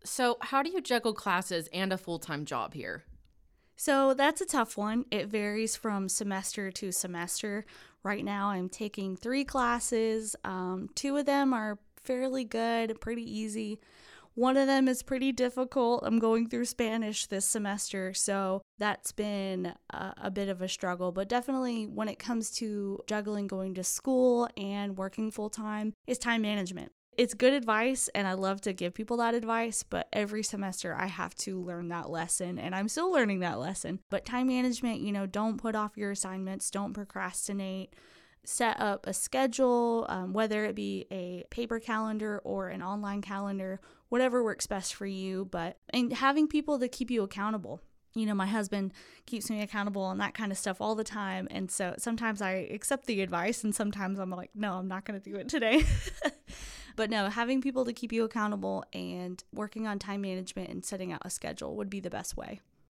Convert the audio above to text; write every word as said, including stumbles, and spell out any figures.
So, how do you juggle classes and a full-time job here? So that's a tough one. It varies from semester to semester. Right now, I'm taking three classes. Um, two of them are fairly good, pretty easy. One of them is pretty difficult. I'm going through Spanish this semester, so that's been a, a bit of a struggle. But definitely, when it comes to juggling going to school and working full time, is time management. It's good advice, and I love to give people that advice, but every semester I have to learn that lesson, and I'm still learning that lesson. But time management, you know, don't put off your assignments, don't procrastinate. Set up a schedule, um, whether it be a paper calendar or an online calendar, whatever works best for you. But and having people to keep you accountable. You know, my husband keeps me accountable and that kind of stuff all the time. And so sometimes I accept the advice and sometimes I'm like, no, I'm not going to do it today. But no, having people to keep you accountable and working on time management and setting out a schedule would be the best way.